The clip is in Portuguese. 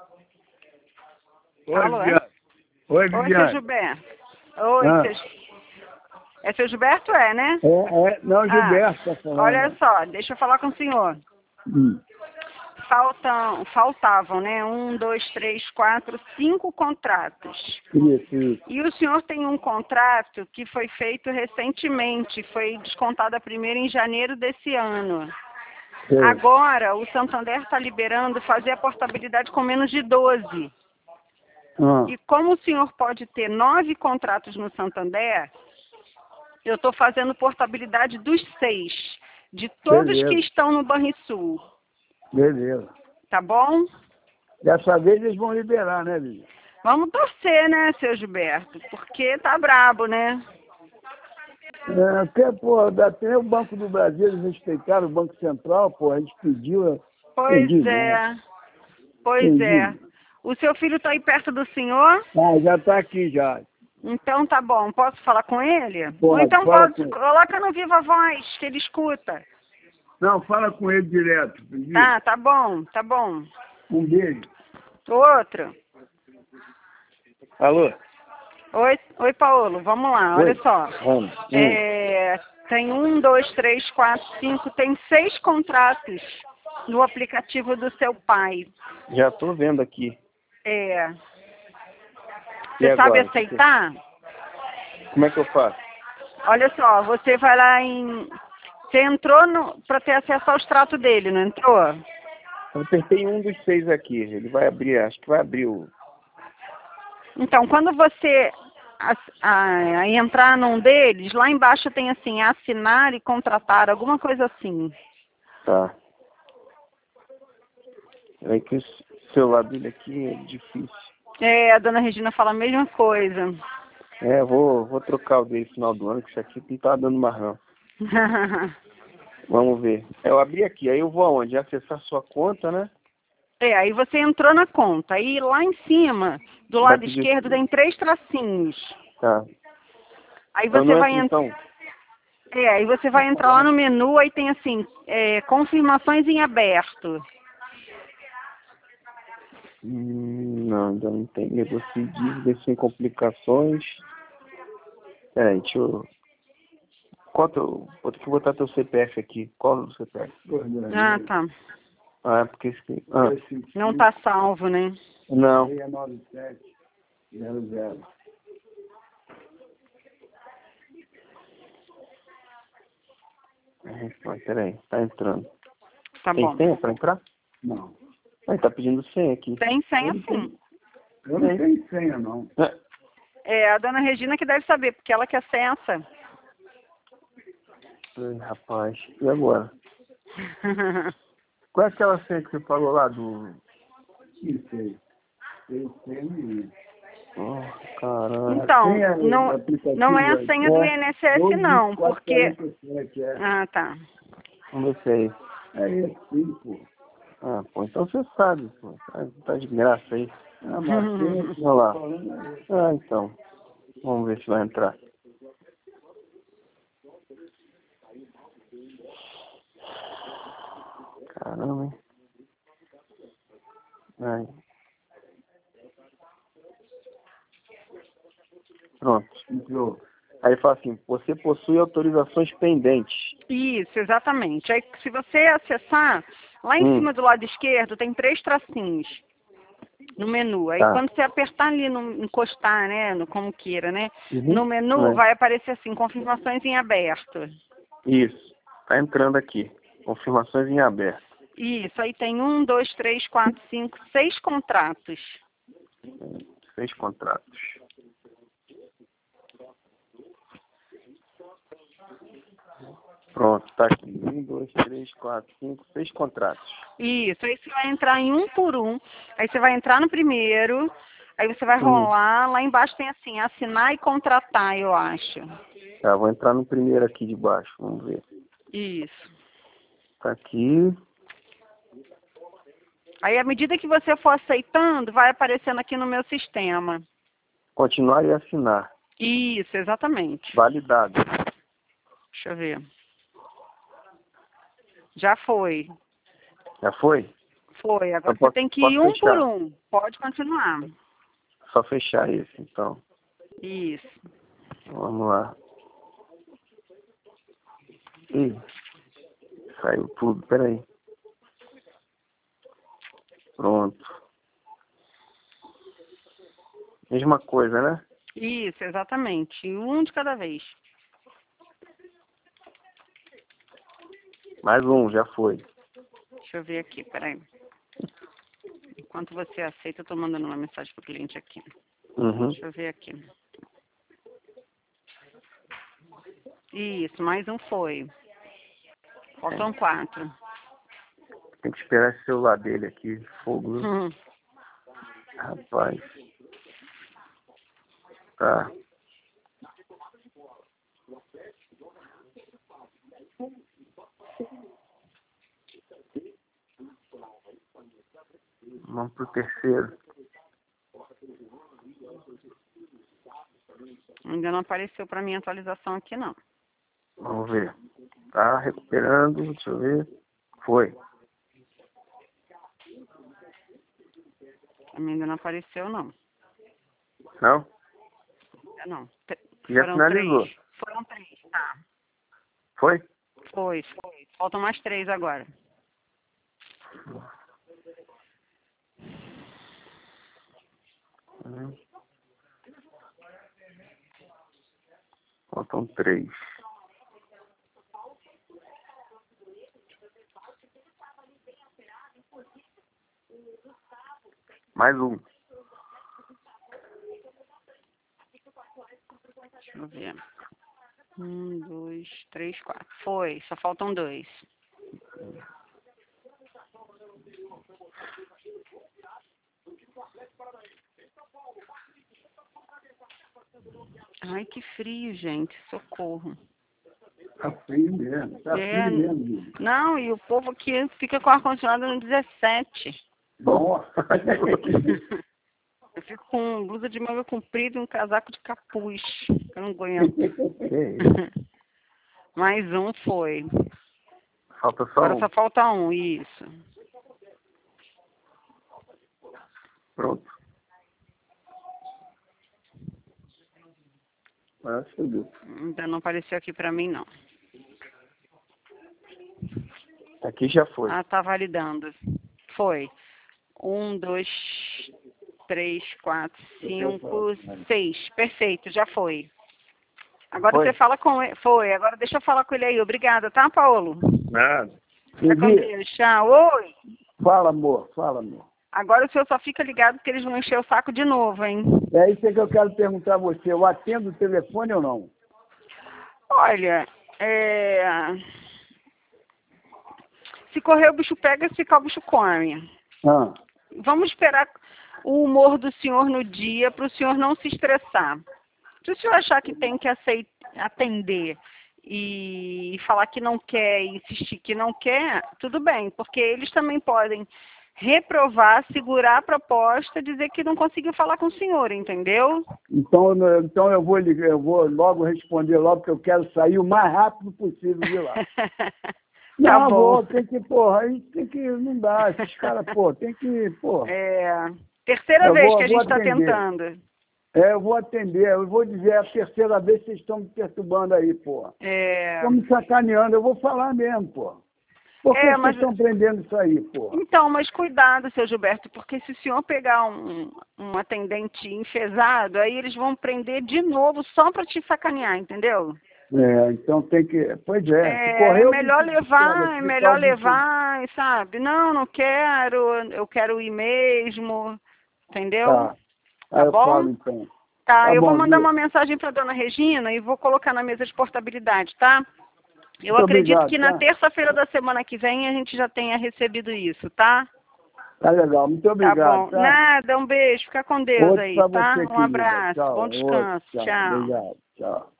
Oi, Alô, Viviane. Oi, Oi, seu Viviane. Gilberto. Oi, Ah. É seu Gilberto, né? Não, Gilberto tá falando. Olha só, deixa eu falar com o senhor. Hum. Faltavam, né? 1, 2, 3, 4, 5 contratos. Isso. E o senhor tem um contrato que foi feito recentemente, foi descontado a primeira em janeiro desse ano. Sei. Agora, o Santander está liberando fazer a portabilidade com menos de 12. Ah. E como o senhor pode ter 9 contratos no Santander, eu estou fazendo portabilidade dos 6, de todos Beleza. que estão no Banrisul. Beleza. Tá bom? Dessa vez eles vão liberar, né, Viviane? Vamos torcer, né, seu Gilberto? Porque tá brabo, né? Até, pô, até o Banco do Brasil, eles respeitaram o Banco Central, pô, a gente pediu. Pois né? é. Pois é. O seu filho está aí perto do senhor? Ah, já tá aqui já. Então tá bom. Posso falar com ele? Pode, Ou então fala com ele. coloca no Viva Voz, que ele escuta. Não, fala com ele direto. Viu? Tá bom, tá bom. Um beijo. Outro. Alô? Oi, Paulo, vamos lá, olha só. Vamos. Tem 1, 2, 3, 4, 5, tem 6 contratos no aplicativo do seu pai. Já tô vendo aqui. Você agora? sabe aceitar? Como é que eu faço? Olha só, você vai lá em... Você entrou para ter acesso ao extrato dele, não entrou? Eu apertei um dos 6 aqui. Ele vai abrir, acho que vai abrir o... Então, quando você entrar num deles, lá embaixo tem assim, assinar e contratar, alguma coisa assim. Tá. É que o celular dele aqui é difícil. A dona Regina fala a mesma coisa. Vou trocar o dele no final do ano, que isso aqui não tá dando mais não. Vamos ver. Eu abri aqui, aí eu vou aonde? Acessar sua conta, né? Aí você entrou na conta. Aí lá em cima, do Vai lado pedir- esquerdo, tem 3 tracinhos. Tá. Aí Eu você não vai entro, entrar. então. Aí você vai entrar lá no menu, aí tem assim, confirmações em aberto. Não, ainda não tem. Negocie dívidas sem complicações. Deixa eu... Vou ter que botar teu CPF aqui. Qual é o CPF? Tá. Ah, é porque... Não tá salvo, né? Não. 69700. Peraí, tá entrando. Tá Tem bom. senha pra entrar? Não. Aí tá pedindo senha aqui. Tem senha sim. Eu não tenho senha, não. A dona Regina que deve saber, porque ela que acessa. Ai, rapaz, e agora? Qual é aquela senha que você falou lá do... Não sei. Tem senha nenhuma. Oh, caramba. Então, senha do não é a aplicativo senha do INSS não, porque... 447, Tá. Vamos ver se é isso. É esse sim, pô. Ah, pô, então você sabe, pô. Tá de graça aí. Ah, mas senha que Olha lá. tá falando é esse. Ah, então. Vamos ver se vai entrar. Caramba, hein? Ai. Pronto. Entrou. Aí fala assim, você possui autorizações pendentes. Isso, exatamente. Aí, se você acessar, lá em cima do lado esquerdo, tem 3 tracinhos no menu. Aí, Tá. quando você apertar ali, encostar, né, no como queira, né, Uhum. no menu É. vai aparecer assim, confirmações em aberto. Isso. Tá entrando aqui. Confirmações em aberto. Isso, aí tem 1, 2, 3, 4, 5, 6 contratos. 6 contratos. Pronto, tá aqui. 1, 2, 3, 4, 5, 6 contratos. Isso, aí você vai entrar em um por um, aí você vai entrar no primeiro, aí você vai rolar, lá embaixo tem assim, assinar e contratar, eu acho. Tá, vou entrar no primeiro aqui de baixo, vamos ver. Isso. Tá aqui. Aí, à medida que você for aceitando, vai aparecendo aqui no meu sistema. Continuar e assinar. Isso, exatamente. Validado. Deixa eu ver. Já foi. Já foi? Foi, agora Então, você tem que ir posso um fechar. por um. Pode continuar. Só fechar esse, então. Isso. Vamos lá. Ih, saiu tudo, peraí. Pronto. Mesma coisa, né? Isso, exatamente. Um de cada vez. Mais um, já foi. Deixa eu ver aqui, peraí. Enquanto você aceita, eu tô mandando uma mensagem pro cliente aqui. Uhum. Deixa eu ver aqui. Isso, mais um foi. Faltam 4. Tem que esperar esse celular dele aqui, fogo. Rapaz. Tá. Vamos pro terceiro. Ainda não apareceu pra mim a atualização aqui, não. Vamos ver. Tá recuperando, deixa eu ver. Foi. Pra mim ainda não apareceu, não. Não? Ainda não. Já finalizou. 3. Foram 3, tá. Foi? Foi. Faltam mais 3 agora. Faltam 3. Mais um. Deixa eu ver. 1, 2, 3, 4. Foi, só faltam 2. Ai, que frio, gente. Socorro. Tá frio mesmo, tá frio mesmo. Não, e o povo aqui fica com o ar-condicionado no 17. Bom. Eu fico com blusa de manga comprida e um casaco de capuz. Eu não aguento. Mais um foi. Falta só Agora um. só falta um, isso. Pronto. Acho que deu. Ainda não apareceu aqui pra mim, não. Aqui já foi. Ah, tá validando. Foi. 1, 2, 3, 4, 5, 6. Perfeito, já foi. Agora Foi? você fala com ele. Foi, agora deixa eu falar com ele aí. Obrigada, tá, Paulo? Nada. Fica com Deus. Tchau. Oi. Fala, amor. Fala, amor. Agora o senhor só fica ligado porque eles vão encher o saco de novo, hein? É isso que eu quero perguntar a você. Eu atendo o telefone ou não? Olha, se correr o bicho pega, se ficar o bicho come. Ah. Vamos esperar o humor do senhor no dia para o senhor não se estressar. Se o senhor achar que tem que atender e falar que não quer, e insistir que não quer, tudo bem, porque eles também podem reprovar, segurar a proposta, dizer que não conseguiu falar com o senhor, entendeu? Então eu vou ligar, eu vou logo responder logo, porque eu quero sair o mais rápido possível de lá. Tá Não, bom. amor, tem que, porra, aí tem que, não dá, esses caras, pô, tem que, porra. Terceira vez que a gente está tentando. Eu vou atender, eu vou dizer, é a terceira vez que vocês estão me perturbando aí, porra. Estão me sacaneando, eu vou falar mesmo, porra. Por que vocês estão prendendo isso aí, porra? Então, mas cuidado, seu Gilberto, porque se o senhor pegar um atendente enfesado, aí eles vão prender de novo só para te sacanear, entendeu? Então tem que... Pois é. É melhor levar, sabe? Não quero, eu quero ir mesmo, entendeu? Tá eu bom? falo, então. Tá, eu bom, vou mandar uma mensagem para dona Regina e vou colocar na mesa de portabilidade, tá? Eu acredito que na terça-feira da semana que vem a gente já tenha recebido isso, tá? Tá legal, muito obrigado. Tá bom. Nada, um beijo, fica com Deus aí, tá? Você, um abraço, tchau. Bom descanso, tchau. Obrigado, tchau.